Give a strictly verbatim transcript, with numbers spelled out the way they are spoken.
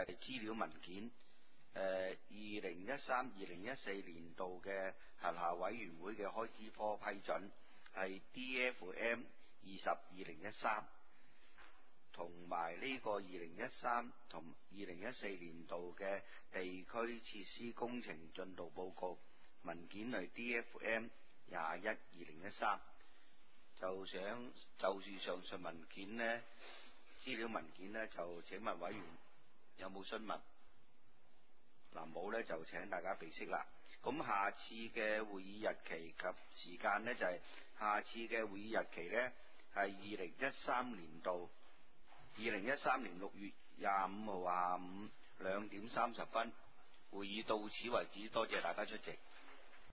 係資料文件。誒，二零一三、二零一四年度嘅轄下委員會嘅開支科批准係 D F M 二十二零一三，同埋呢個二零一三同二零一四年度嘅地區設施工程進度報告文件係 D F M 廿一二零一三。就想就住上述文件呢，資料文件呢，就請問委員有冇詢問？嗱，冇呢，就請大家備悉啦。咁下次嘅會議日期及時間呢，就係、是、下次嘅會議日期呢，係二零一三年度二零一三年六月廿五號下午兩點三十分。會議到此為止，多謝大家出席。